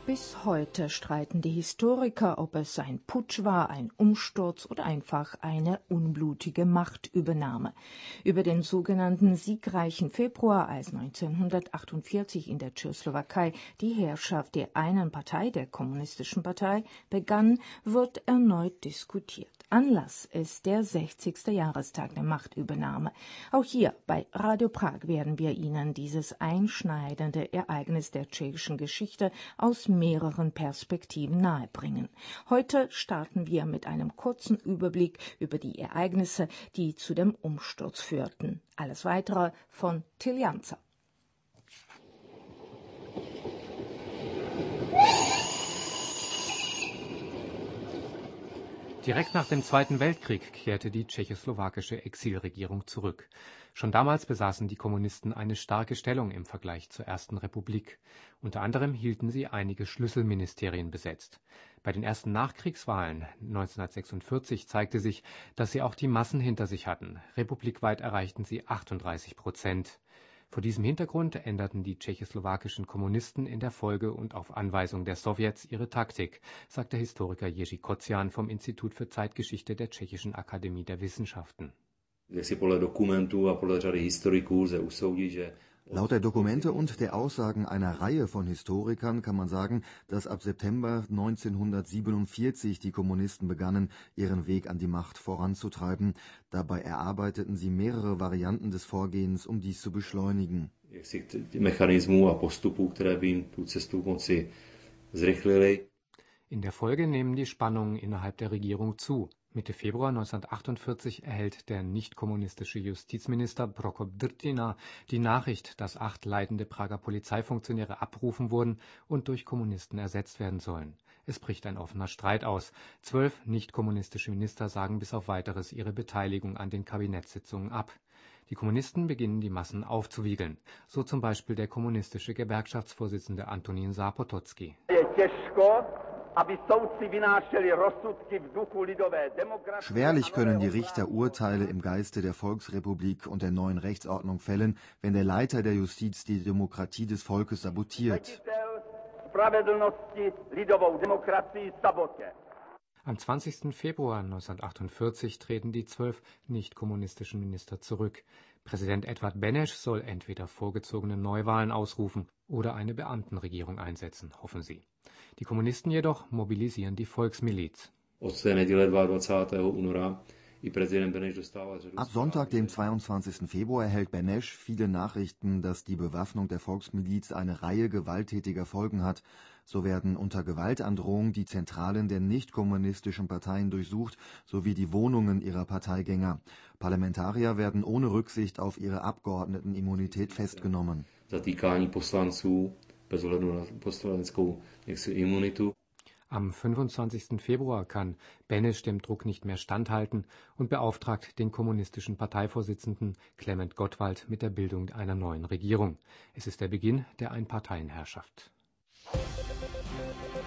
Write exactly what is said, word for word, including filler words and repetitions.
Bis heute streiten die Historiker, ob es ein Putsch war, ein Umsturz oder einfach eine unblutige Machtübernahme. Über den sogenannten siegreichen Februar, als neunzehnhundertachtundvierzig in der Tschechoslowakei die Herrschaft der einen Partei, der Kommunistischen Partei, begann, wird erneut diskutiert. Anlass ist der sechzigste Jahrestag der Machtübernahme. Auch hier bei Radio Prag werden wir Ihnen dieses einschneidende Ereignis der tschechischen Geschichte aus mehreren Perspektiven nahebringen. Heute starten wir mit einem kurzen Überblick über die Ereignisse, die zu dem Umsturz führten. Alles Weitere von Till Janzer. Direkt nach dem Zweiten Weltkrieg kehrte die tschechoslowakische Exilregierung zurück. Schon damals besaßen die Kommunisten eine starke Stellung im Vergleich zur Ersten Republik. Unter anderem hielten sie einige Schlüsselministerien besetzt. Bei den ersten Nachkriegswahlen neunzehnhundertsechsundvierzig zeigte sich, dass sie auch die Massen hinter sich hatten. Republikweit erreichten sie achtunddreißig Prozent. Vor diesem Hintergrund änderten die tschechoslowakischen Kommunisten in der Folge und auf Anweisung der Sowjets ihre Taktik, sagt der Historiker Jerzy Kocian vom Institut für Zeitgeschichte der Tschechischen Akademie der Wissenschaften. Laut der Dokumente und der Aussagen einer Reihe von Historikern kann man sagen, dass ab September neunzehnhundertsiebenundvierzig die Kommunisten begannen, ihren Weg an die Macht voranzutreiben. Dabei erarbeiteten sie mehrere Varianten des Vorgehens, um dies zu beschleunigen. In der Folge nehmen die Spannungen innerhalb der Regierung zu. Mitte Februar neunzehnhundertachtundvierzig erhält der nicht-kommunistische Justizminister Prokop Drtina die Nachricht, dass acht leitende Prager Polizeifunktionäre abberufen wurden und durch Kommunisten ersetzt werden sollen. Es bricht ein offener Streit aus. Zwölf nicht-kommunistische Minister sagen bis auf Weiteres ihre Beteiligung an den Kabinettssitzungen ab. Die Kommunisten beginnen die Massen aufzuwiegeln. So zum Beispiel der kommunistische Gewerkschaftsvorsitzende Antonín Zápotocký. Schwerlich können die Richter Urteile im Geiste der Volksrepublik und der neuen Rechtsordnung fällen, wenn der Leiter der Justiz die Demokratie des Volkes sabotiert. Am zwanzigsten Februar neunzehnhundertachtundvierzig treten die zwölf nicht-kommunistischen Minister zurück. Präsident Edvard Beneš soll entweder vorgezogene Neuwahlen ausrufen oder eine Beamtenregierung einsetzen, hoffen sie. Die Kommunisten jedoch mobilisieren die Volksmiliz. Ab Sonntag, dem zweiundzwanzigsten Februar, erhält Beneš viele Nachrichten, dass die Bewaffnung der Volksmiliz eine Reihe gewalttätiger Folgen hat. So werden unter Gewaltandrohung die Zentralen der nicht-kommunistischen Parteien durchsucht, sowie die Wohnungen ihrer Parteigänger. Parlamentarier werden ohne Rücksicht auf ihre Abgeordnetenimmunität festgenommen. Am fünfundzwanzigsten Februar kann Beneš dem Druck nicht mehr standhalten und beauftragt den kommunistischen Parteivorsitzenden Klement Gottwald mit der Bildung einer neuen Regierung. Es ist der Beginn der Einparteienherrschaft.